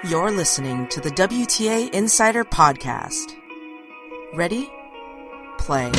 You're listening to the WTA Insider Podcast. Ready? Play.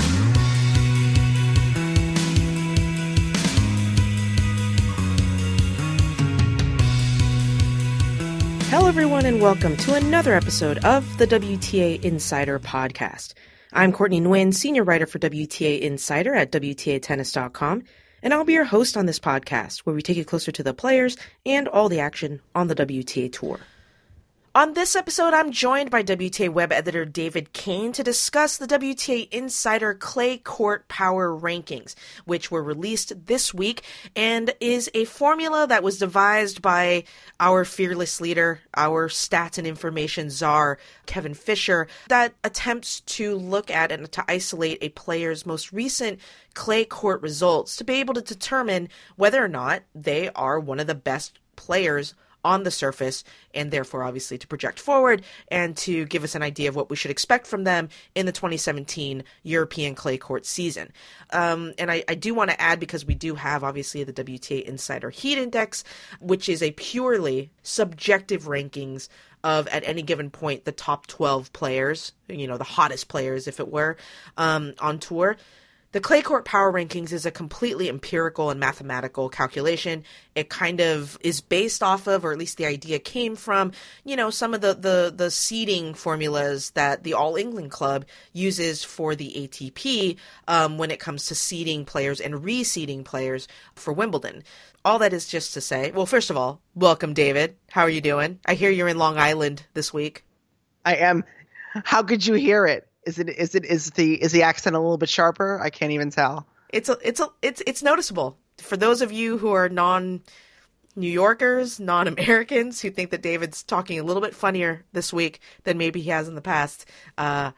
Hello everyone and welcome to another episode of the WTA Insider Podcast. I'm Courtney Nguyen, senior writer for WTA Insider at WTAtennis.com, and I'll be your host on this podcast where we take it closer to the players and all the action on the WTA Tour. On this episode, I'm joined by WTA web editor David Kane to discuss the WTA Insider Clay Court Power Rankings, which were released this week and is a formula that was devised by our fearless leader, our stats and information czar, Kevin Fisher, that attempts to look at and to isolate a player's most recent clay court results to be able to determine whether or not they are one of the best players on the surface, and therefore obviously to project forward and to give us an idea of what we should expect from them in the 2017 European clay court season. And I do want to add, because we do have obviously the WTA Insider Heat Index, which is a purely subjective rankings of, at any given point, the top 12 players, the hottest players, if it were, on tour. The Clay Court Power Rankings is a completely empirical and mathematical calculation. It kind of is based off of, or at least the idea came from, some of the seeding formulas that the All England Club uses for the ATP when it comes to seeding players and reseeding players for Wimbledon. All that is just to say, well, first of all, welcome, David. How are you doing? I hear you're in Long Island this week. I am. How could you hear it? Is the accent a little bit sharper? I can't even tell. It's noticeable. For those of you who are non-New Yorkers, non-Americans, who think that David's talking a little bit funnier this week than maybe he has in the past, home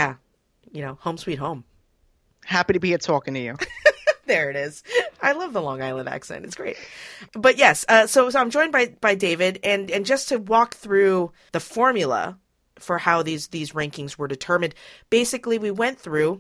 sweet home. Happy to be here talking to you. There it is. I love the Long Island accent. It's great. But yes, so I'm joined by David, and just to walk through the formula for how these rankings were determined. Basically, we went through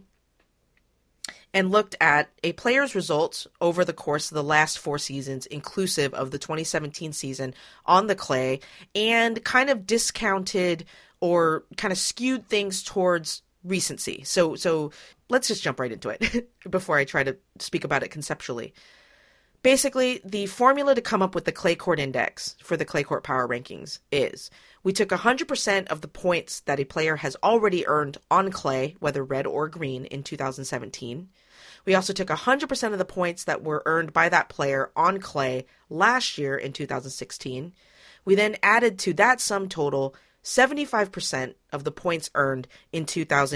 and looked at a player's results over the course of the last 4 seasons, inclusive of the 2017 season on the clay, and kind of discounted or kind of skewed things towards recency. So let's just jump right into it before I try to speak about it conceptually. Basically, the formula to come up with the clay court index for the clay court power rankings is we took 100% of the points that a player has already earned on clay, whether red or green, in 2017. We also took 100% of the points that were earned by that player on clay last year in 2016. We then added to that sum total 75% of the points earned in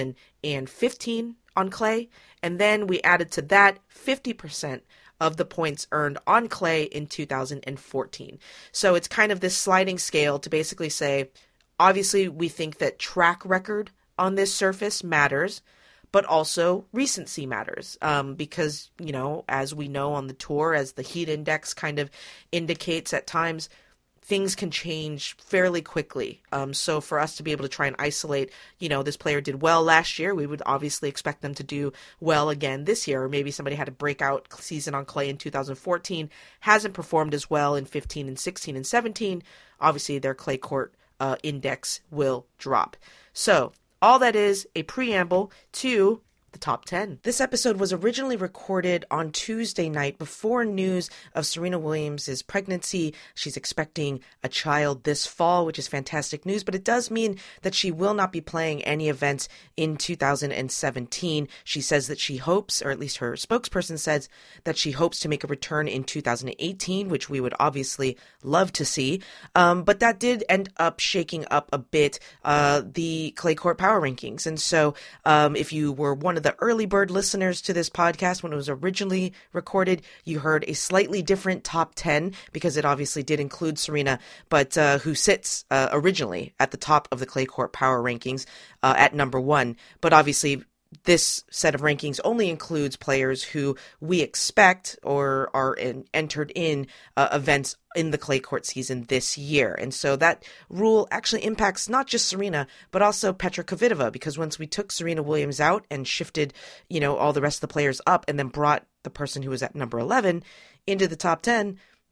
2015 on clay, and then we added to that 50% of the points earned on clay in 2014. So it's kind of this sliding scale to basically say, obviously we think that track record on this surface matters, but also recency matters. Because, as we know on the tour, as the heat index kind of indicates at times, things can change fairly quickly. So for us to be able to try and isolate, this player did well last year, we would obviously expect them to do well again this year. Or maybe somebody had a breakout season on clay in 2014, hasn't performed as well in 15 and 16 and 17. Obviously, their clay court index will drop. So all that is a preamble to the top 10. This episode was originally recorded on Tuesday night before news of Serena Williams' pregnancy. She's expecting a child this fall, which is fantastic news, but it does mean that she will not be playing any events in 2017. She says that she hopes, or at least her spokesperson says, that she hopes to make a return in 2018, which we would obviously love to see. But that did end up shaking up a bit the clay court power rankings. And so if you were one of the early bird listeners to this podcast when it was originally recorded, you heard a slightly different top 10 because it obviously did include Serena, but who sits originally at the top of the clay court power rankings at number 1. But obviously this set of rankings only includes players who we expect or are entered in events in the clay court season this year. And so that rule actually impacts not just Serena, but also Petra Kvitova, because once we took Serena Williams out and shifted, all the rest of the players up and then brought the person who was at number 11 into the top 10,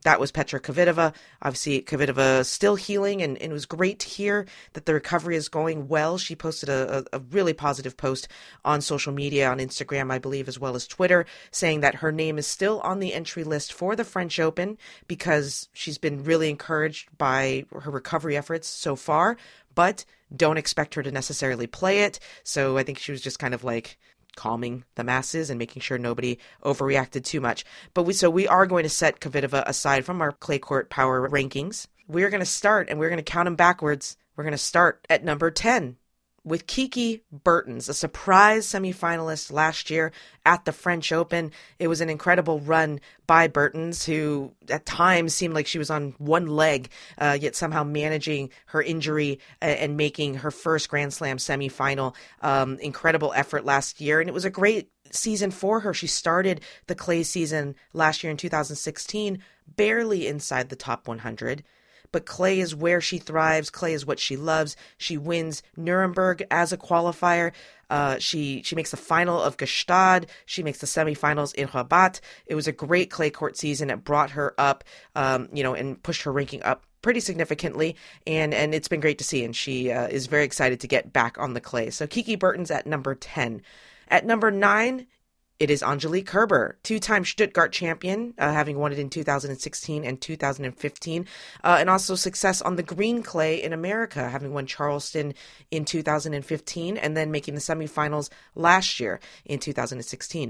That was Petra Kvitova. Obviously, Kvitova still healing, and it was great to hear that the recovery is going well. She posted a really positive post on social media, on Instagram, I believe, as well as Twitter, saying that her name is still on the entry list for the French Open because she's been really encouraged by her recovery efforts so far, but don't expect her to necessarily play it. So I think she was just kind of like calming the masses and making sure nobody overreacted too much. But we are going to set Kvitova aside from our clay court power rankings. We're going to start, and we're going to count them backwards. We're going to start at number 10 with Kiki Bertens, a surprise semifinalist last year at the French Open. It was an incredible run by Bertens, who at times seemed like she was on one leg, yet somehow managing her injury and making her first Grand Slam semifinal. Incredible effort last year, and it was a great season for her. She started the clay season last year in 2016, barely inside the top 100. But clay is where she thrives. Clay is what she loves. She wins Nuremberg as a qualifier. She makes the final of Gstaad. She makes the semifinals in Rabat. It was a great clay court season. It brought her up, and pushed her ranking up pretty significantly. And it's been great to see. And she is very excited to get back on the clay. So Kiki Bertens at number 10. At number 9, it is Angelique Kerber, two-time Stuttgart champion, having won it in 2016 and 2015, and also success on the green clay in America, having won Charleston in 2015 and then making the semifinals last year in 2016.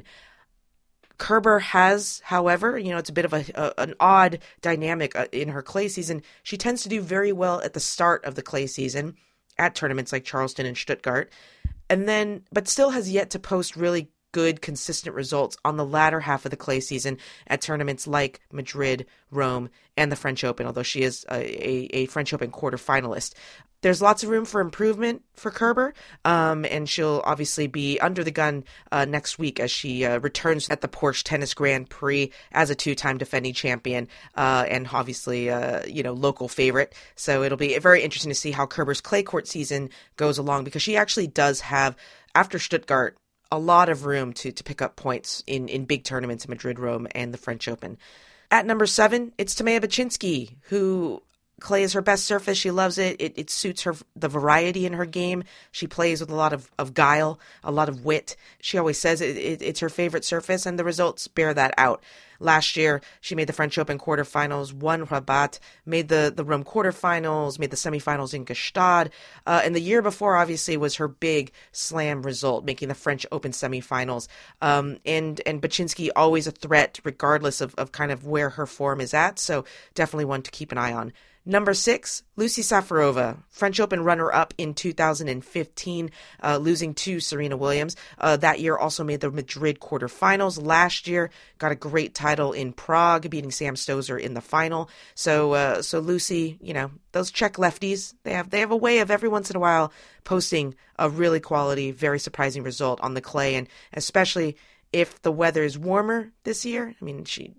Kerber has, however, it's a bit of an odd dynamic in her clay season. She tends to do very well at the start of the clay season at tournaments like Charleston and Stuttgart, but still has yet to post really good, consistent results on the latter half of the clay season at tournaments like Madrid, Rome, and the French Open, although she is a French Open quarterfinalist. There's lots of room for improvement for Kerber, and she'll obviously be under the gun next week as she returns at the Porsche Tennis Grand Prix as a two-time defending champion and obviously, local favorite. So it'll be very interesting to see how Kerber's clay court season goes along, because she actually does have, after Stuttgart, a lot of room to pick up points in big tournaments in Madrid, Rome, and the French Open. At number 7, it's Timea Bacsinszky, who clay is her best surface. She loves it. It suits her, the variety in her game. She plays with a lot of guile, a lot of wit. She always says it's her favorite surface, and the results bear that out. Last year, she made the French Open quarterfinals, won Rabat, made the Rome quarterfinals, made the semifinals in Gstaad, and the year before, obviously, was her big slam result, making the French Open semifinals. And Bacsinszky always a threat, regardless of kind of where her form is at, so definitely one to keep an eye on. Number 6, Lucie Safarova, French Open runner-up in 2015, losing to Serena Williams. That year also made the Madrid quarterfinals. Last year, got a great title in Prague, beating Sam Stosur in the final. So Lucie, those Czech lefties, they have a way of every once in a while posting a really quality, very surprising result on the clay, and especially if the weather is warmer this year. I mean,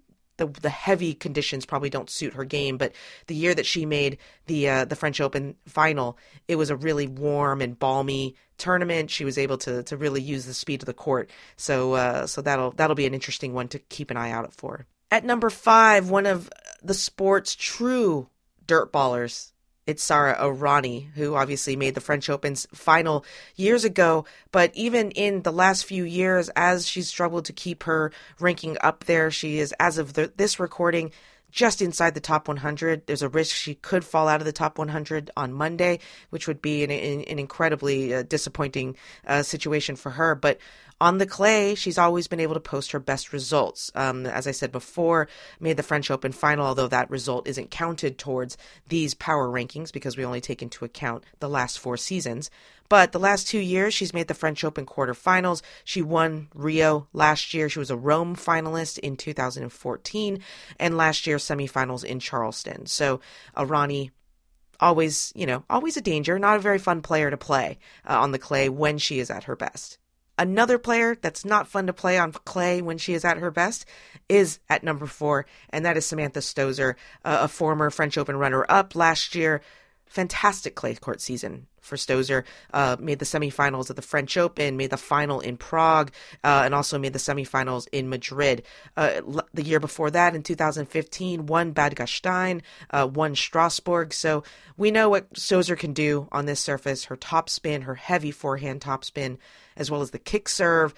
the heavy conditions probably don't suit her game, but the year that she made the French Open final, it was a really warm and balmy tournament. She was able to really use the speed of the court. So that'll be an interesting one to keep an eye out for. At number 5, one of the sport's true dirtballers, it's Sara Errani, who obviously made the French Open's final years ago. But even in the last few years, as she's struggled to keep her ranking up there, she is, as of this recording, just inside the top 100. There's a risk she could fall out of the top 100 on Monday, which would be an incredibly disappointing situation for her. But on the clay, she's always been able to post her best results. As I said before, made the French Open final, although that result isn't counted towards these power rankings because we only take into account the last 4 seasons. But the last 2 years, she's made the French Open quarterfinals. She won Rio last year. She was a Rome finalist in 2014, and last year semifinals in Charleston. So Errani, always a danger, not a very fun player to play on the clay when she is at her best. Another player that's not fun to play on clay when she is at her best is at number 4, and that is Samantha Stosur, a former French Open runner-up last year. Fantastic clay court season for Stosur. Made the semifinals of the French Open, made the final in Prague, and also made the semifinals in Madrid. The year before that, in 2015, won Bad Gastein, won Strasbourg. So we know what Stosur can do on this surface. Her topspin, her heavy forehand topspin, as well as the kick serve.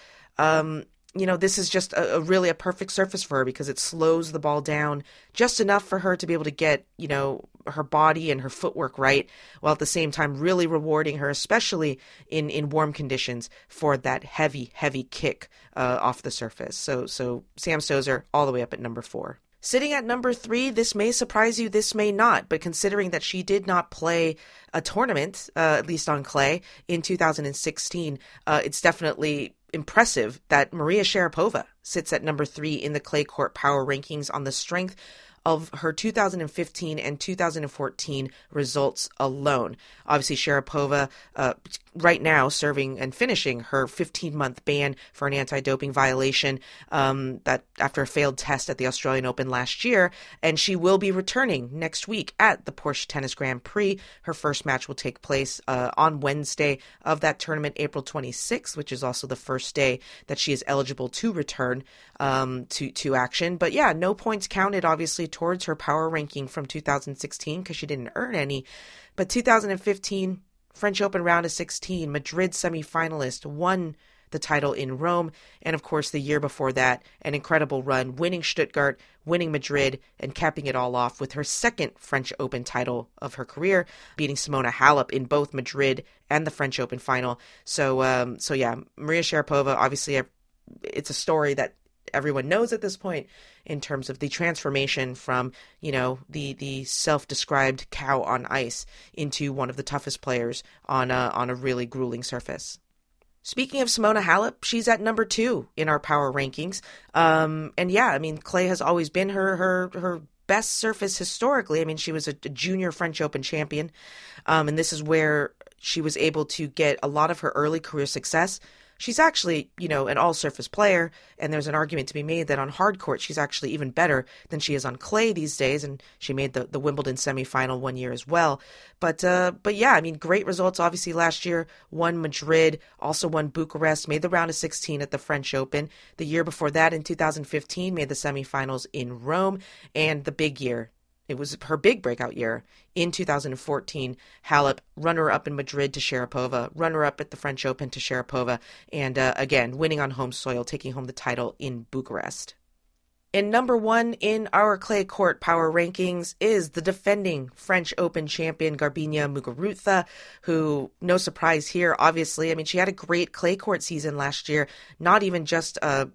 This is just really a perfect surface for her because it slows the ball down just enough for her to be able to get, her body and her footwork right, while at the same time really rewarding her, especially in warm conditions, for that heavy, heavy kick off the surface. So Sam Stosur all the way up at number 4. Sitting at number 3, this may surprise you, this may not, but considering that she did not play a tournament, at least on clay, in 2016, it's definitely impressive that Maria Sharapova sits at number 3 in the clay court power rankings on the strength of her 2015 and 2014 results alone. Obviously, Sharapova right now serving and finishing her 15-month ban for an anti-doping violation that after a failed test at the Australian Open last year, and she will be returning next week at the Porsche Tennis Grand Prix. Her first match will take place on Wednesday of that tournament, April 26th, which is also the first day that she is eligible to return to action. But yeah, no points counted, obviously, towards her power ranking from 2016 because she didn't earn any. But 2015, French Open round of 16, Madrid semifinalist, won the title in Rome. And of course, the year before that, an incredible run, winning Stuttgart, winning Madrid, and capping it all off with her second French Open title of her career, beating Simona Halep in both Madrid and the French Open final. So yeah, Maria Sharapova, obviously, it's a story that everyone knows at this point in terms of the transformation from, the self-described cow on ice into one of the toughest players on a really grueling surface. Speaking of Simona Halep, she's at number 2 in our power rankings. And yeah, clay has always been her best surface historically. She was a junior French Open champion. And this is where she was able to get a lot of her early career success. She's actually, an all-surface player, and there's an argument to be made that on hard court she's actually even better than she is on clay these days, and she made the Wimbledon semifinal one year as well. But yeah, great results obviously last year. Won Madrid, also won Bucharest, made the round of 16 at the French Open. The year before that, in 2015, made the semifinals in Rome, and the big year. It was her big breakout year in 2014. Halep, runner-up in Madrid to Sharapova, runner-up at the French Open to Sharapova, and again, winning on home soil, taking home the title in Bucharest. And number 1 in our clay court power rankings is the defending French Open champion Garbiñe Muguruza, who, no surprise here, obviously. She had a great clay court season last year, not even just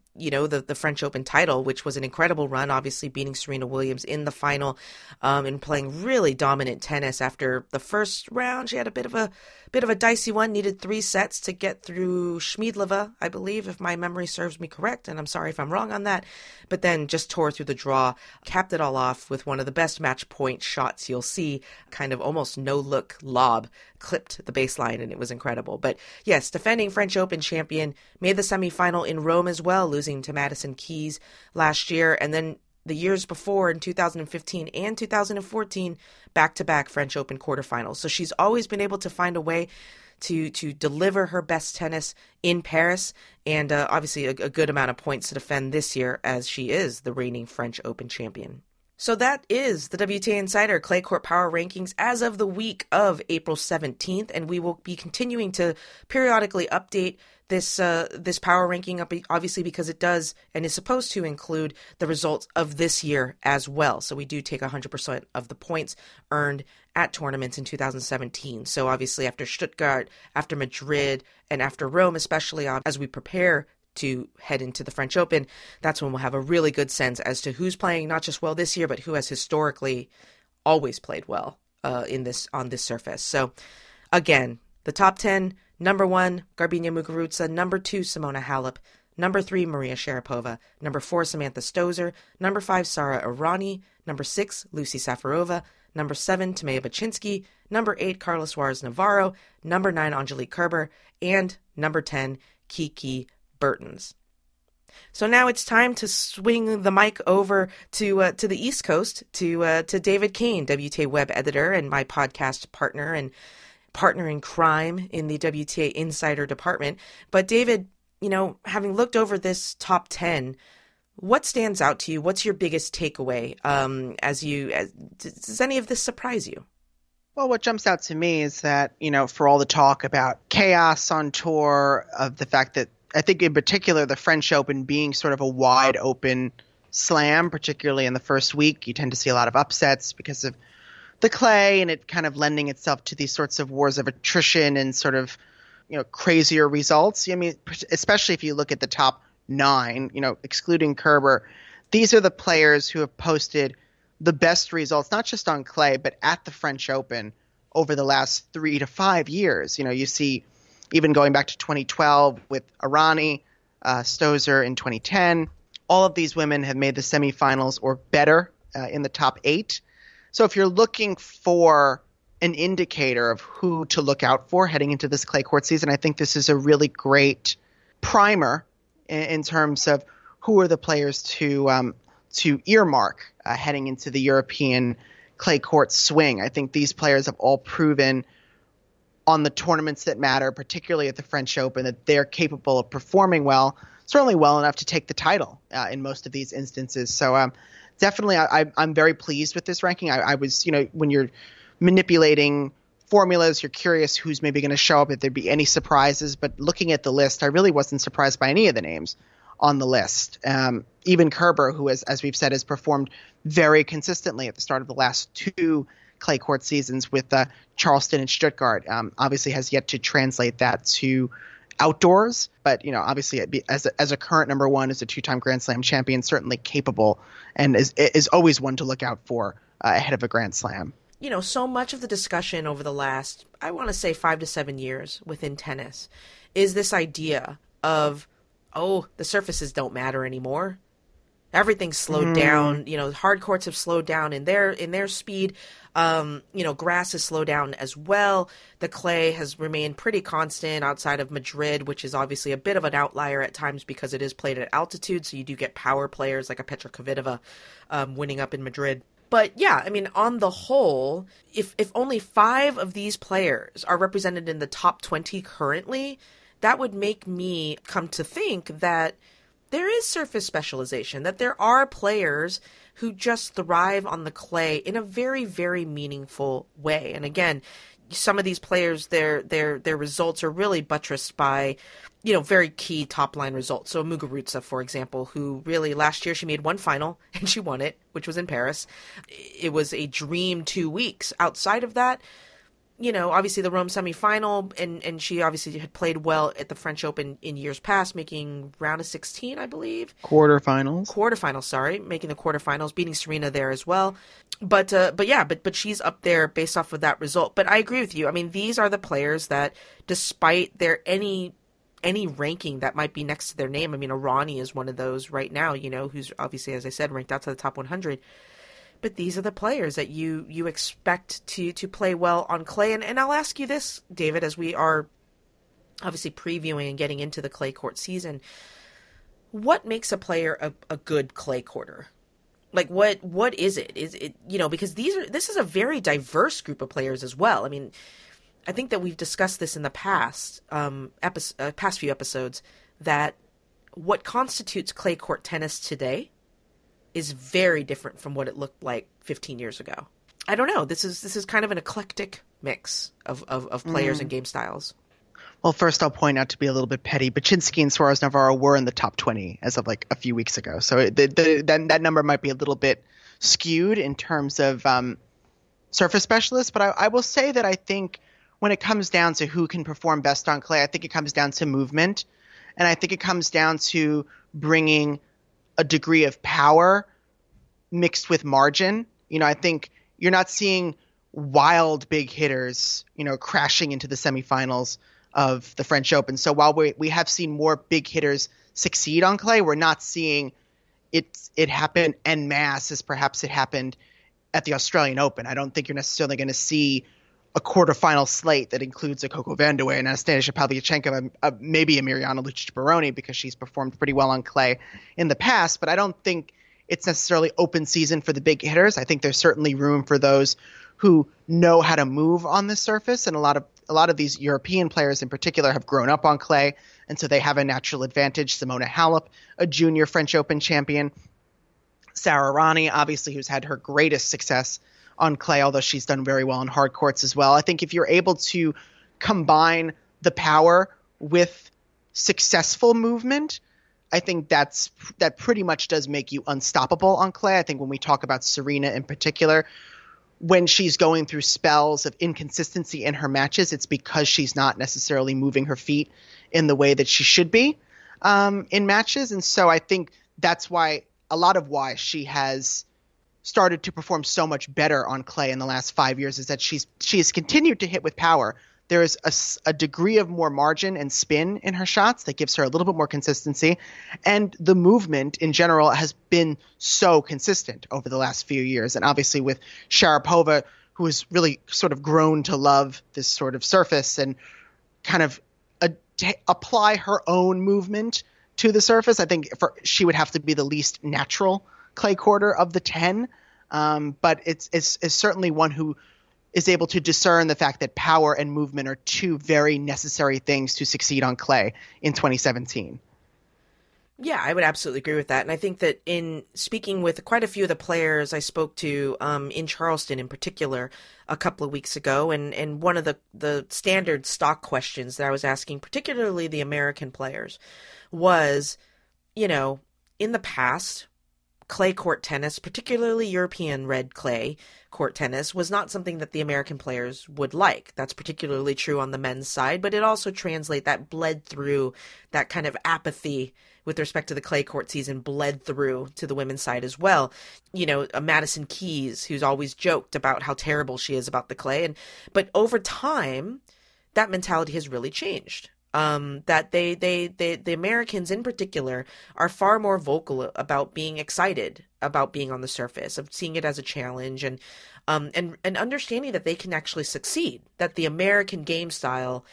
the French Open title, which was an incredible run, obviously beating Serena Williams in the final, and playing really dominant tennis. After the first round, she had a bit of a dicey one, needed 3 sets to get through Schmiedlova, I believe, if my memory serves me correct, and I'm sorry if I'm wrong on that, but then just tore through the draw, capped it all off with one of the best match point shots you'll see, kind of almost no-look lob, clipped the baseline, and it was incredible. But yes, defending French Open champion, made the semifinal in Rome as well, losing to Madison Keys last year, and then the years before in 2015 and 2014, back-to-back French Open quarterfinals. So she's always been able to find a way to deliver her best tennis in Paris, and obviously a good amount of points to defend this year as she is the reigning French Open champion. So that is the WTA Insider Clay Court Power Rankings as of the week of April 17th, and we will be continuing to periodically update this power ranking, obviously, because it does and is supposed to include the results of this year as well. So we do take 100% of the points earned at tournaments in 2017. So obviously after Stuttgart, after Madrid, and after Rome, especially as we prepare to head into the French Open, that's when we'll have a really good sense as to who's playing not just well this year, but who has historically always played well on this surface. So again, the top 10, number 1, Garbiñe Muguruza, number 2, Simona Halep, number 3, Maria Sharapova, number 4, Samantha Stosur, number 5, Sara Errani, number 6, Lucy Safarova, number 7, Timea Bacsinszky, number 8, Carla Suarez Navarro, number 9, Angelique Kerber, and number 10, Kiki Bertens. So now it's time to swing the mic over to the East Coast to David Kane, WTA web editor and my podcast partner and partner in crime in the WTA insider department. But David, having looked over this top 10, what stands out to you? What's your biggest takeaway? Does any of this surprise you? Well, what jumps out to me is that, for all the talk about chaos on tour, of the fact that I think in particular the French Open being sort of a wide open slam, particularly in the first week, you tend to see a lot of upsets because of the clay and it kind of lending itself to these sorts of wars of attrition and sort of, crazier results. I mean, especially if you look at the top 9, excluding Kerber, these are the players who have posted the best results, not just on clay, but at the French Open over the last 3 to 5 years. You see even going back to 2012 with Arani, Stosur in 2010, all of these women have made the semifinals or better in the top 8. So if you're looking for an indicator of who to look out for heading into this clay court season, I think this is a really great primer in terms of who are the players to earmark heading into the European clay court swing. I think these players have all proven on the tournaments that matter, particularly at the French Open, that they're capable of performing well, certainly well enough to take the title in most of these instances. So definitely I'm very pleased with this ranking. I was, when you're manipulating formulas, you're curious who's maybe going to show up, if there'd be any surprises. But looking at the list, I really wasn't surprised by any of the names on the list. Even Kerber, who as we've said, has performed very consistently at the start of the last 2 clay court seasons with Charleston and Stuttgart, obviously has yet to translate that to outdoors. But, obviously as a current number 1, as a 2-time Grand Slam champion, certainly capable and is always one to look out for ahead of a Grand Slam. So much of the discussion over the last, I want to say 5 to 7 years within tennis is this idea of, the surfaces don't matter anymore. Everything's slowed down. Hard courts have slowed down in their speed. Grass has slowed down as well. The clay has remained pretty constant outside of Madrid, which is obviously a bit of an outlier at times because it is played at altitude. So you do get power players like a Petra Kvitova winning up in Madrid. But yeah, I mean, on the whole, if only 5 of these players are represented in the top 20 currently, that would make me come to think that there is surface specialization, that there are players who just thrive on the clay in a very, very meaningful way. And again, some of these players, their results are really buttressed by, very key top-line results. So Muguruza, for example, who really last year she made one final and she won it, which was in Paris. It was a dream 2 weeks. Outside of that, obviously the Rome semifinal, and she obviously had played well at the French Open in years past, making round of 16, I believe. Quarterfinals, sorry. Making the quarterfinals, beating Serena there as well. But she's up there based off of that result. But I agree with you. I mean, these are the players that, despite their any ranking that might be next to their name, I mean, Arani is one of those right now, who's obviously, as I said, ranked out to the top 100. But these are the players that you expect to play well on clay. And I'll ask you this, David, as we are obviously previewing and getting into the clay court season. What makes a player a good clay courter? Like, what is it? Is it, because this is a very diverse group of players as well. I mean, I think that we've discussed this in the past few episodes, that what constitutes clay court tennis today is very different from what it looked like 15 years ago. I don't know. This is kind of an eclectic mix of players and game styles. Well, first I'll point out, to be a little bit petty, Baczynski and Suarez Navarro were in the top 20 as of like a few weeks ago. So that number might be a little bit skewed in terms of surface specialists. But I will say that I think when it comes down to who can perform best on clay, I think it comes down to movement. And I think it comes down to bringing a degree of power mixed with margin. I think you're not seeing wild big hitters, crashing into the semifinals of the French Open. So while we have seen more big hitters succeed on clay, we're not seeing it happen en masse as perhaps it happened at the Australian Open. I don't think you're necessarily going to see a quarterfinal slate that includes a Coco Vandeweghe and Anastasia Pavlyuchenko, maybe a Mirjana Lucic Baroni, because she's performed pretty well on clay in the past. But I don't think it's necessarily open season for the big hitters. I think there's certainly room for those who know how to move on the surface, and a lot of a lot of these European players in particular have grown up on clay, and so they have a natural advantage. Simona Halep, a junior French Open champion. Sara Errani, obviously, who's had her greatest success on clay, although she's done very well on hard courts as well. I think if you're able to combine the power with successful movement, I think that pretty much does make you unstoppable on clay. I think when we talk about Serena in particular, when she's going through spells of inconsistency in her matches, it's because she's not necessarily moving her feet in the way that she should be in matches. And so I think that's why she has started to perform so much better on clay in the last 5 years is that she's continued to hit with power. There is a degree of more margin and spin in her shots that gives her a little bit more consistency. And the movement in general has been so consistent over the last few years. And obviously with Sharapova, who has really sort of grown to love this sort of surface and kind of apply her own movement to the surface, I think she would have to be the least natural clay courter of the 10. But it's certainly one who is able to discern the fact that power and movement are two very necessary things to succeed on clay in 2017. Yeah, I would absolutely agree with that. And I think that in speaking with quite a few of the players I spoke to in Charleston in particular a couple of weeks ago, and one of the standard stock questions that I was asking, particularly the American players, was, in the past, clay court tennis, particularly European red clay court tennis, was not something that the American players would like. That's particularly true on the men's side, but it also bled through that kind of apathy with respect to the clay court season bled through to the women's side as well. Madison Keys, who's always joked about how terrible she is about the clay, but over time, that mentality has really changed. That the Americans in particular are far more vocal about being excited about being on the surface, of seeing it as a challenge, and understanding that they can actually succeed. That the American game style,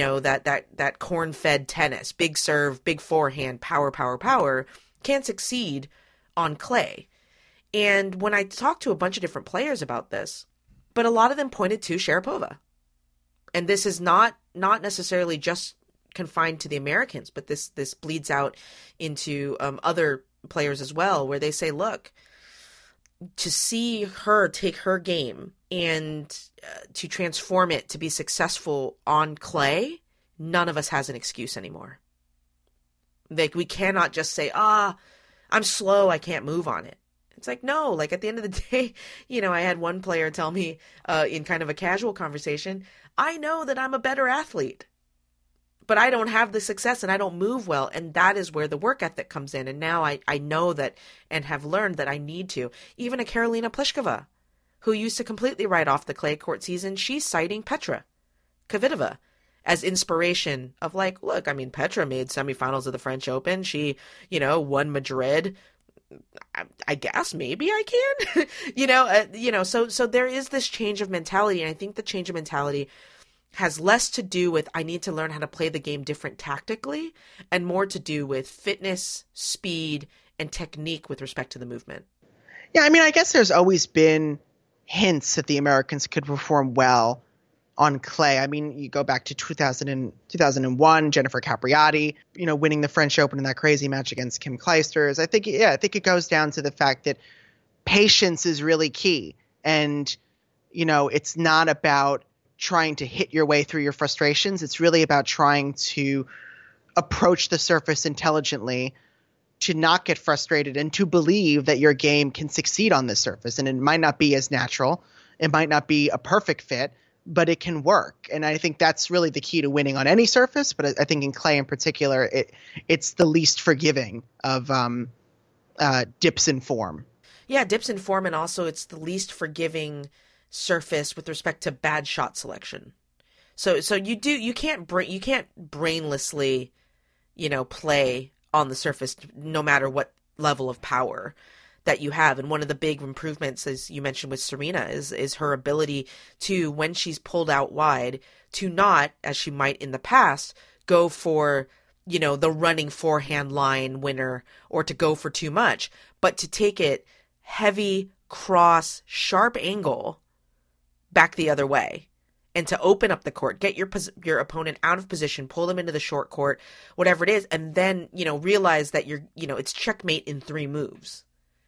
that corn-fed tennis, big serve, big forehand, power, can succeed on clay. And when I talked to a bunch of different players about this, but a lot of them pointed to Sharapova. And this is not necessarily just confined to the Americans, but this bleeds out into other players as well, where they say, look, to see her take her game and to transform it to be successful on clay, none of us has an excuse anymore. Like, we cannot just say, I'm slow, I can't move on it. It's like, no, like at the end of the day, I had one player tell me in kind of a casual conversation, I know that I'm a better athlete, but I don't have the success and I don't move well. And that is where the work ethic comes in. And now I know that and have learned that I need to. Even a Karolina Pliskova, who used to completely write off the clay court season, she's citing Petra Kvitova as inspiration of like, look, I mean, Petra made semifinals of the French Open. She, won Madrid. I guess maybe I can, so there is this change of mentality. And I think the change of mentality has less to do with I need to learn how to play the game different tactically and more to do with fitness, speed, and technique with respect to the movement. Yeah, I mean, I guess there's always been hints that the Americans could perform well on clay. I mean, you go back to 2001, Jennifer Capriati, winning the French Open in that crazy match against Kim Clijsters. I think it goes down to the fact that patience is really key. And, it's not about trying to hit your way through your frustrations. It's really about trying to approach the surface intelligently, to not get frustrated, and to believe that your game can succeed on this surface. And it might not be as natural. It might not be a perfect fit, but it can work. And I think that's really the key to winning on any surface. But I think in clay in particular, it's the least forgiving of dips in form. Yeah, dips in form. And also it's the least forgiving surface with respect to bad shot selection. So you can't brainlessly, play on the surface no matter what level of power that you have. And one of the big improvements, as you mentioned with Serena, is her ability to, when she's pulled out wide, to not, as she might in the past, go for, the running forehand line winner or to go for too much, but to take it heavy, cross, sharp angle back the other way and to open up the court, get your opponent out of position, pull them into the short court, whatever it is, and then, realize that it's checkmate in 3 moves.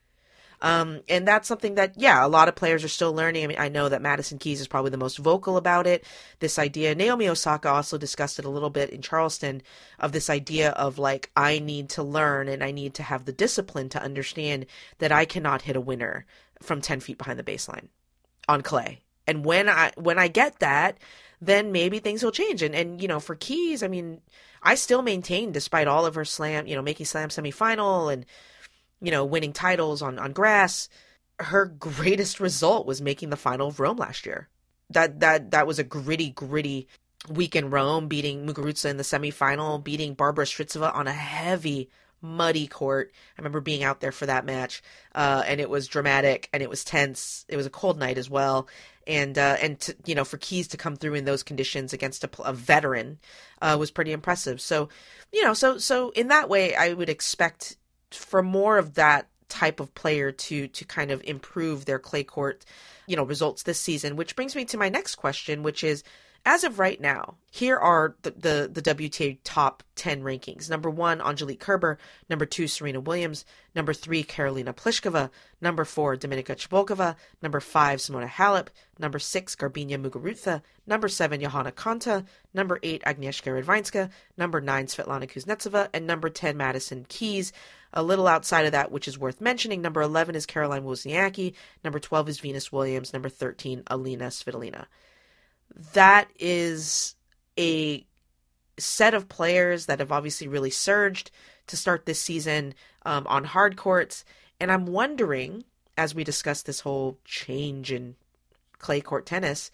And that's something that, a lot of players are still learning. I mean, I know that Madison Keys is probably the most vocal about it. This idea, Naomi Osaka also discussed it a little bit in Charleston, of this idea of like, I need to learn and I need to have the discipline to understand that I cannot hit a winner from 10 feet behind the baseline on clay. And when I get that, then maybe things will change. And for Keys, I mean, I still maintain, despite all of her slam, making slam semifinal and, winning titles on grass, her greatest result was making the final of Rome last year. That was a gritty week in Rome, beating Muguruza in the semifinal, beating Barbara Strycova on a heavy, muddy court. I remember being out there for that match, and it was dramatic and it was tense. It was a cold night as well. And to, for Keys to come through in those conditions against a veteran was pretty impressive. So, so in that way, I would expect for more of that type of player to kind of improve their clay court, results this season, which brings me to my next question, which is, as of right now, here are the WTA top 10 rankings. Number 1, Angelique Kerber. Number 2, Serena Williams. Number 3, Karolina Pliskova. Number 4, Dominika Cibulkova. Number 5, Simona Halep. Number 6, Garbiñe Muguruza. Number 7, Johanna Konta. Number 8, Agnieszka Radwańska. Number 9, Svetlana Kuznetsova. And number 10, Madison Keys. A little outside of that, which is worth mentioning, number 11 is Caroline Wozniacki. Number 12 is Venus Williams. Number 13, Alina Svitolina. That is a set of players that have obviously really surged to start this season on hard courts. And I'm wondering, as we discuss this whole change in clay court tennis,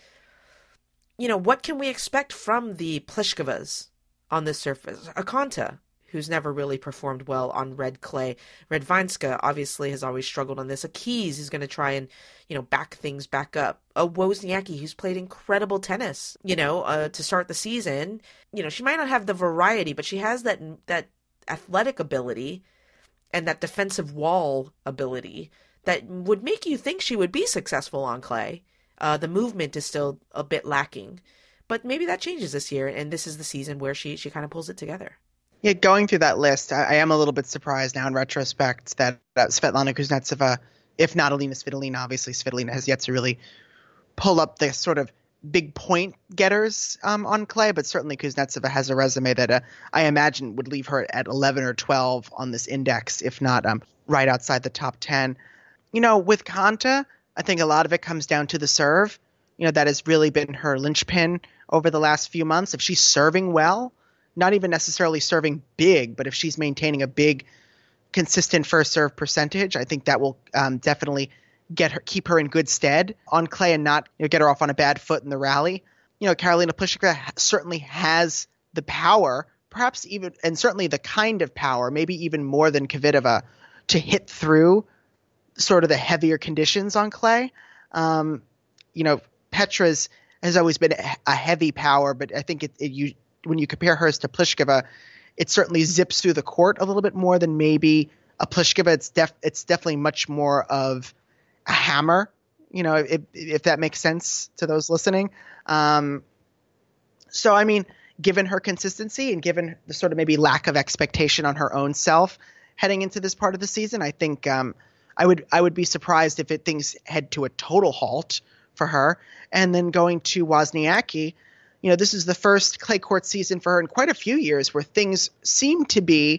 what can we expect from the Pliskovas on this surface? A Konta, who's never really performed well on red clay. Radwańska obviously has always struggled on this. A Keys is going to try and, back things back up. A Wozniacki, who's played incredible tennis, to start the season. She might not have the variety, but she has that athletic ability and that defensive wall ability that would make you think she would be successful on clay. The movement is still a bit lacking, but maybe that changes this year, and this is the season where she kind of pulls it together. Yeah, going through that list, I am a little bit surprised now in retrospect that Svetlana Kuznetsova, if not Alina Svitolina, obviously Svitolina has yet to really pull up the sort of big point getters on clay, but certainly Kuznetsova has a resume that I imagine would leave her at 11 or 12 on this index, if not right outside the top 10. With Konta, I think a lot of it comes down to the serve. That has really been her linchpin over the last few months. If she's serving well, not even necessarily serving big, but if she's maintaining a big, consistent first serve percentage, I think that will definitely keep her in good stead on clay and not get her off on a bad foot in the rally. Karolina Pliskova certainly has the power, perhaps even, and certainly the kind of power, maybe even more than Kvitova, to hit through sort of the heavier conditions on clay. Petra's has always been a heavy power, but I think when you compare hers to Pliskova, it certainly zips through the court a little bit more than maybe a Pliskova. It's definitely much more of a hammer, if that makes sense to those listening. So, I mean, given her consistency and given the sort of maybe lack of expectation on her own self heading into this part of the season, I think I would be surprised if things head to a total halt for her. And then going to Wozniacki, this is the first clay court season for her in quite a few years where things seem to be,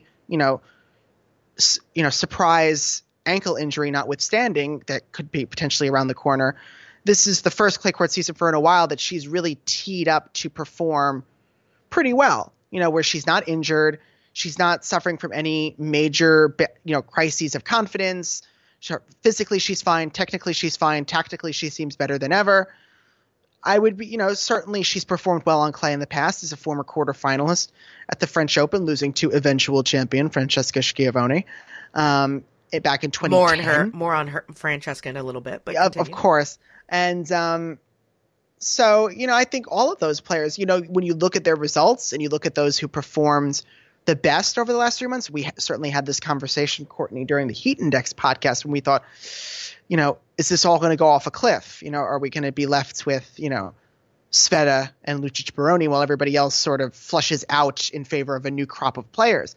surprise ankle injury notwithstanding, that could be potentially around the corner. This is the first clay court season for her in a while that she's really teed up to perform pretty well, where she's not injured. She's not suffering from any major, crises of confidence. Physically, she's fine. Technically, she's fine. Tactically, she seems better than ever. I would be, certainly she's performed well on clay in the past as a former quarterfinalist at the French Open, losing to eventual champion Francesca Schiavone back in 2010. More on her Francesca in a little bit, but of course. And so, I think all of those players, when you look at their results and you look at those who performed the best over the last 3 months, we certainly had this conversation, Courtney, during the Heat Index podcast when we thought, is this all going to go off a cliff? Are we going to be left with, Sveta and Lucic Baroni, while everybody else sort of flushes out in favor of a new crop of players.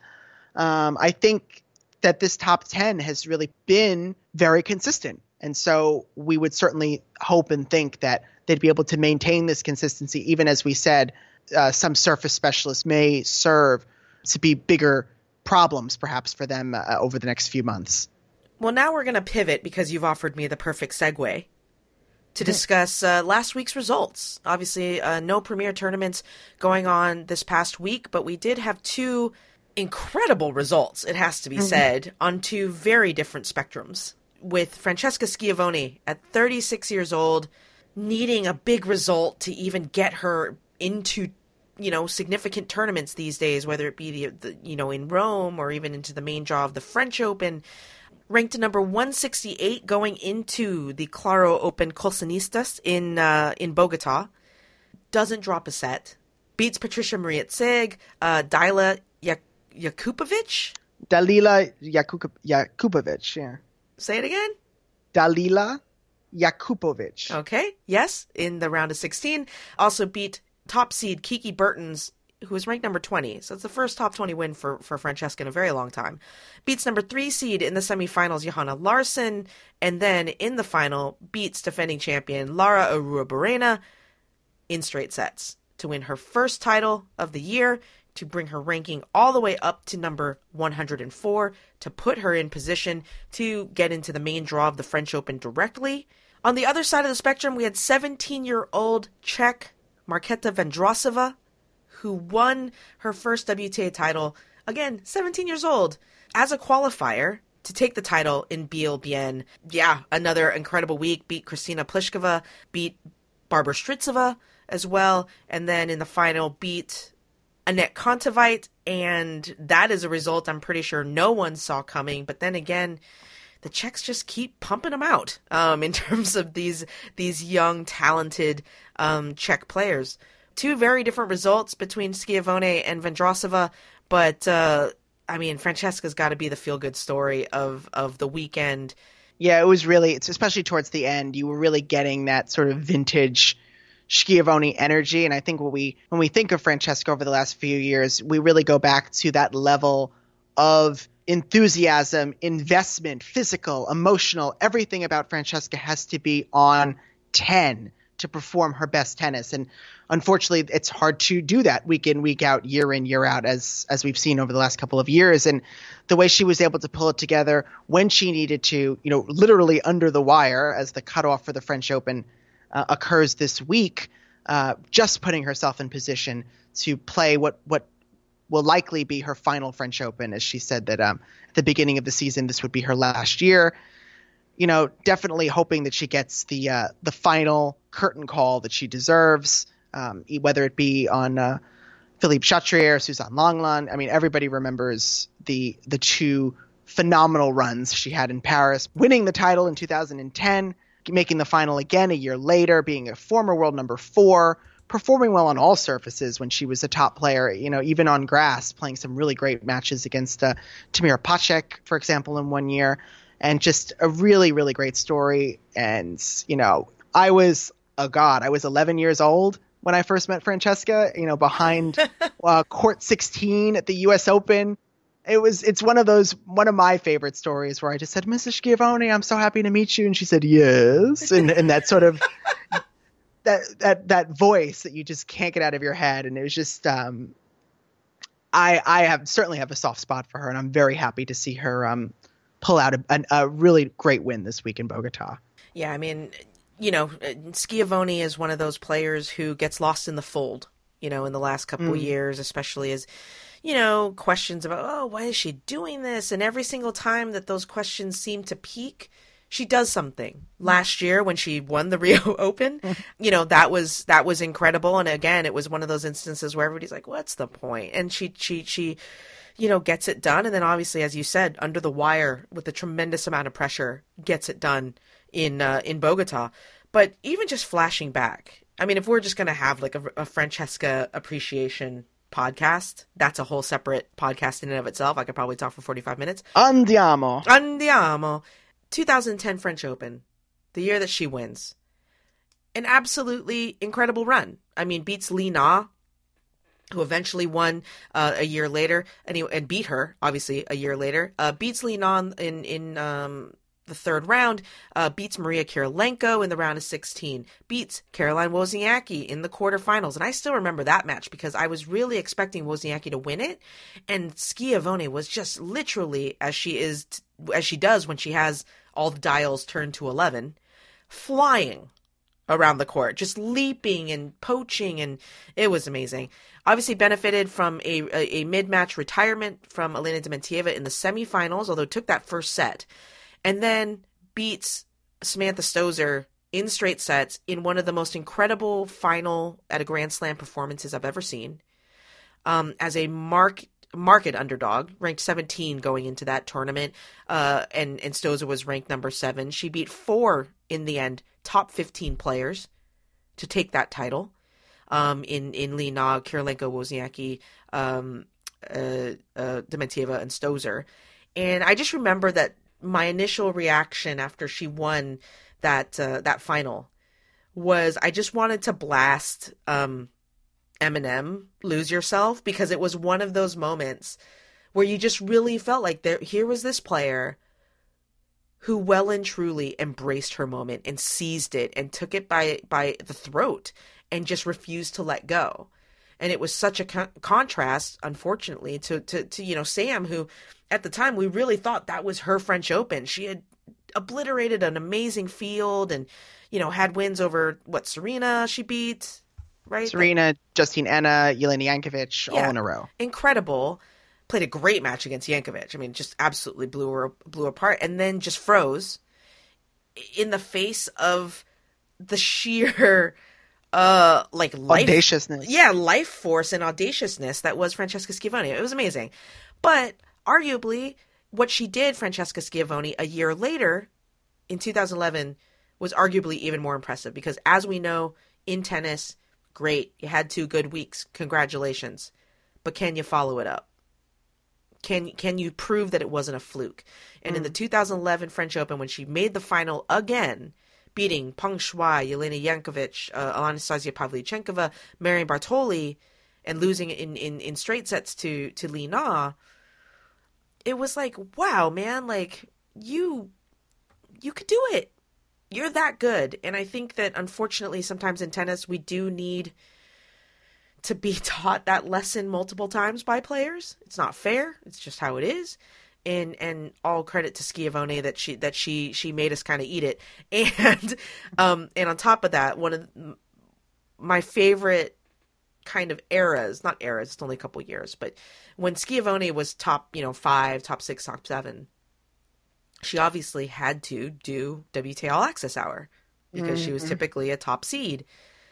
I think that this top 10 has really been very consistent. And so we would certainly hope and think that they'd be able to maintain this consistency, even as we said, some surface specialists may serve to be bigger problems perhaps for them over the next few months. Well, now we're going to pivot because you've offered me the perfect segue to discuss last week's results. Obviously, no premier tournaments going on this past week, but we did have two incredible results, it has to be said, on two very different spectrums. With Francesca Schiavone at 36 years old, needing a big result to even get her into, significant tournaments these days, whether it be the in Rome or even into the main draw of the French Open. Ranked number 168 going into the Claro Open Colsonistas in Bogota. Doesn't drop a set. Beats Patricia Mariette-Zeg, Dalila Jakupovic? Dalila Jakupovic, yeah. Say it again? Dalila Jakupovic. Okay, yes, in the round of 16. Also beat top seed Kiki Bertens, who was ranked number 20. So it's the first top 20 win for Francesca in a very long time. Beats number 3 seed in the semifinals, Johanna Larsson. And then in the final, beats defending champion Lara Arruabarrena in straight sets to win her first title of the year, to bring her ranking all the way up to number 104, to put her in position to get into the main draw of the French Open directly. On the other side of the spectrum, we had 17-year-old Czech Markéta Vondrousová, who won her first WTA title, again, 17 years old, as a qualifier to take the title in BLBN. Yeah, another incredible week. Beat Kristina Pliskova, beat Barbara Strycova as well, and then in the final beat Anett Kontaveit, and that is a result I'm pretty sure no one saw coming. But then again, the Czechs just keep pumping them out in terms of these young, talented Czech players. Two very different results between Schiavone and Vondrousová, but Francesca's got to be the feel-good story of the weekend. Yeah, it was really, especially towards the end, you were really getting that sort of vintage Schiavone energy. And I think when we think of Francesca over the last few years, we really go back to that level of enthusiasm, investment, physical, emotional. Everything about Francesca has to be on 10 to perform her best tennis. And unfortunately, it's hard to do that week in, week out, year in, year out, as we've seen over the last couple of years. And the way she was able to pull it together when she needed to, literally under the wire as the cutoff for the French Open occurs this week, just putting herself in position to play what will likely be her final French Open, as she said that at the beginning of the season, this would be her last year. Definitely hoping that she gets the final curtain call that she deserves, whether it be on Philippe Chatrier, Suzanne Lenglen. I mean, everybody remembers the two phenomenal runs she had in Paris, winning the title in 2010, making the final again a year later, being a former world number 4, performing well on all surfaces when she was a top player, even on grass, playing some really great matches against Tamira Pacek, for example, in one year. And just a really, really great story. And, I was 11 years old when I first met Francesca, behind court 16 at the US Open. It's one of my favorite stories where I just said, Mrs. Schiavone, I'm so happy to meet you. And she said, yes. And that sort of, that voice that you just can't get out of your head. And it was just, I certainly have a soft spot for her, and I'm very happy to see her, pull out a really great win this week in Bogota. Yeah. I mean, Schiavone is one of those players who gets lost in the fold, in the last couple of years, especially as, questions about, why is she doing this? And every single time that those questions seem to peak, she does something. Last year when she won the Rio Open, that was incredible. And again, it was one of those instances where everybody's like, what's the point? And she gets it done. And then obviously, as you said, under the wire with a tremendous amount of pressure, gets it done in Bogota. But even just flashing back, I mean, if we're just going to have like a Francesca appreciation podcast, that's a whole separate podcast in and of itself. I could probably talk for 45 minutes. Andiamo. 2010 French Open, the year that she wins. an absolutely incredible run. I mean, beats Li Na, who eventually won a year later, and beat her, obviously, a year later. Beats Li Na in the third round, beats Maria Kirilenko in the round of 16, beats Caroline Wozniacki in the quarterfinals. And I still remember that match because I was really expecting Wozniacki to win it. And Schiavone was just literally, as she does when she has all the dials turned to 11, flying around the court, just leaping and poaching, and it was amazing. Obviously benefited from a mid-match retirement from Elena Dementieva in the semifinals, although took that first set, and then beats Samantha Stosur in straight sets in one of the most incredible final at a Grand Slam performances I've ever seen. As a market underdog, ranked 17 going into that tournament, and Stosur was ranked number 7. She beat 4 in the end top 15 players to take that title. In Li Na, Kirilenko, Wozniacki, Dementieva, and Stosur. And I just remember that my initial reaction after she won that final was I just wanted to blast Eminem, Lose Yourself, because it was one of those moments where you just really felt like here was this player who well and truly embraced her moment and seized it and took it by the throat and just refused to let go. And it was such a contrast, unfortunately, to Sam, who at the time we really thought that was her French Open. She had obliterated an amazing field and, had wins over Serena she beat, right? Serena, Justine Enna, Jelena Jankovic, all in a row. Incredible. Played a great match against Jankovic. I mean, just absolutely blew her apart, and then just froze in the face of the sheer audaciousness. Yeah, life force and audaciousness that was Francesca Schiavone. It was amazing. But arguably, what she did, Francesca Schiavone, a year later, in 2011, was arguably even more impressive because, as we know, in tennis, great, you had 2 good weeks, congratulations. But can you follow it up? Can you prove that it wasn't a fluke? And in the 2011 French Open, when she made the final again, beating Peng Shuai, Jelena Jankovic, Anastasia Pavlyuchenkova, Marion Bartoli, and losing in straight sets to Li Na, it was like, wow, man, like, you could do it. You're that good. And I think that, unfortunately, sometimes in tennis, we do need to be taught that lesson multiple times by players. It's not fair. It's just how it is. And all credit to Schiavone that she made us kind of eat it. And on top of that, one of my favorite kind of eras, not eras, it's only a couple years, but when Schiavone was top, 5, top 6, top 7, she obviously had to do WTA All Access Hour because she was typically a top seed.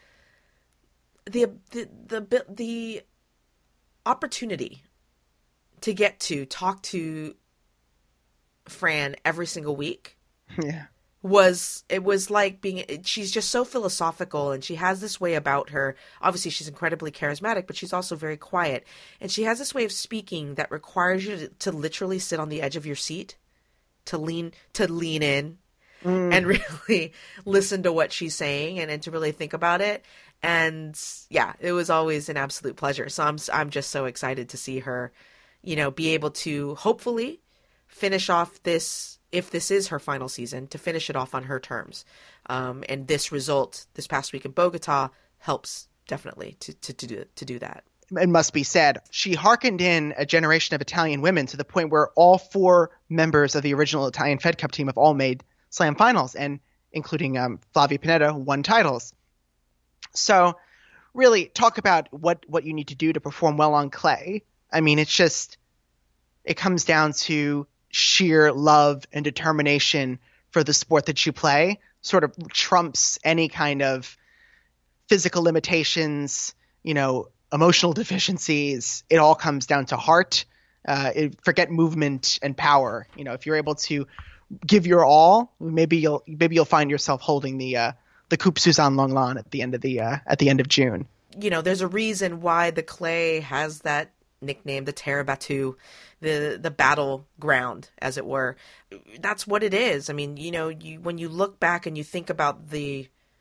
The opportunity to get to talk to Fran every single week, was like she's just so philosophical, and she has this way about her. Obviously, she's incredibly charismatic, but she's also very quiet, and she has this way of speaking that requires you to literally sit on the edge of your seat, to lean in, and really listen to what she's saying and to really think about it. And yeah, it was always an absolute pleasure. So I'm just so excited to see her, be able to hopefully finish off this, if this is her final season, to finish it off on her terms. And this result this past week in Bogota helps definitely to do that. It must be said, she hearkened in a generation of Italian women to the point where all 4 members of the original Italian Fed Cup team have all made Slam finals, and including Flavia Pennetta, won titles. So really talk about what you need to do to perform well on clay. I mean, it comes down to sheer love and determination for the sport that you play, sort of trumps any kind of physical limitations, emotional deficiencies. It all comes down to heart. Forget movement and power. If you're able to give your all, maybe you'll find yourself holding the Coupe Suzanne Lenglen at the end of June. There's a reason why the clay has that nickname, the terre battue, the battleground, as it were. That's what it is. I mean, when you look back and you think about the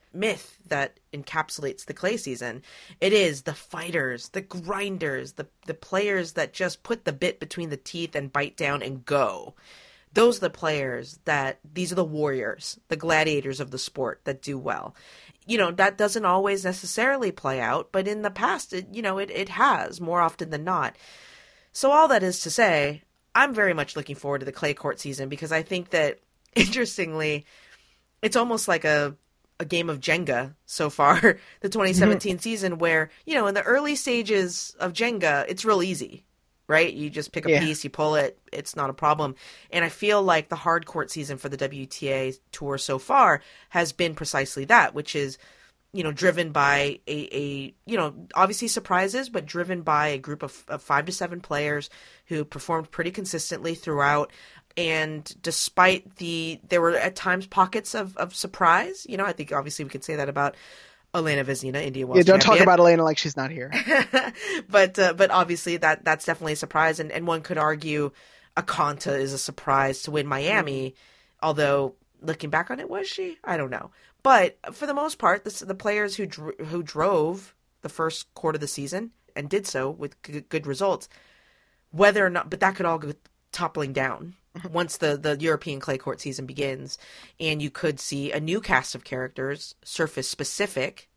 myth that encapsulates the clay season. It is the fighters, the grinders, the players that just put the bit between the teeth and bite down and go. Those are the players these are the warriors, the gladiators of the sport that do well. That doesn't always necessarily play out, but in the past, it has more often than not. So all that is to say, I'm very much looking forward to the clay court season because I think that, interestingly, it's almost like a game of Jenga so far, the 2017 season, where, in the early stages of Jenga, it's real easy, right? You just pick a piece, you pull it, it's not a problem. And I feel like the hard court season for the WTA Tour so far has been precisely that, which is, driven by a obviously surprises, but driven by a group of 5 to 7 players who performed pretty consistently throughout. And despite there were at times pockets of surprise, I think obviously we could say that about Elena Vesnina, Indian Wells champion. Talk about Elena like she's not here. But obviously that's definitely a surprise. And one could argue Akanta is a surprise to win Miami, although looking back on it, was she? I don't know. But for the most part, the players who drove the first quarter of the season and did so with good results, whether or not, but that could all go toppling down once the European clay court season begins, and you could see a new cast of characters, surface specific,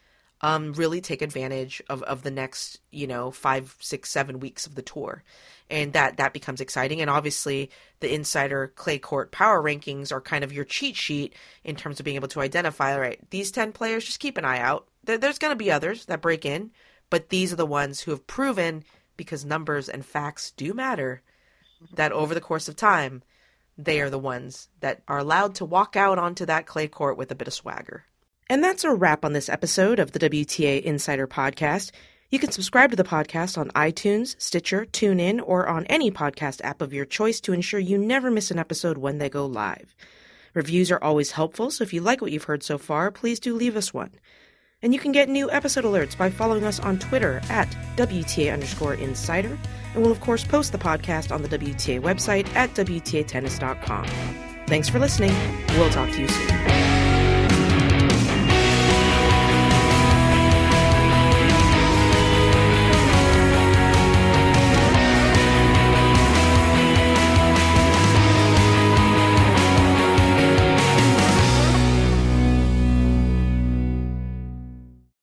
really take advantage of the next 5, 6, 7 weeks of the tour, and that becomes exciting. And obviously the Insider clay court power rankings are kind of your cheat sheet in terms of being able to identify, all right, these 10 players, just keep an eye out. There's going to be others that break in, but these are the ones who have proven, because numbers and facts do matter, that over the course of time, they are the ones that are allowed to walk out onto that clay court with a bit of swagger. And that's a wrap on this episode of the WTA Insider Podcast. You can subscribe to the podcast on iTunes, Stitcher, TuneIn, or on any podcast app of your choice to ensure you never miss an episode when they go live. Reviews are always helpful, so if you like what you've heard so far, please do leave us one. And you can get new episode alerts by following us on Twitter at WTA_Insider. And we'll, of course, post the podcast on the WTA website at WTAtennis.com. Thanks for listening. We'll talk to you soon.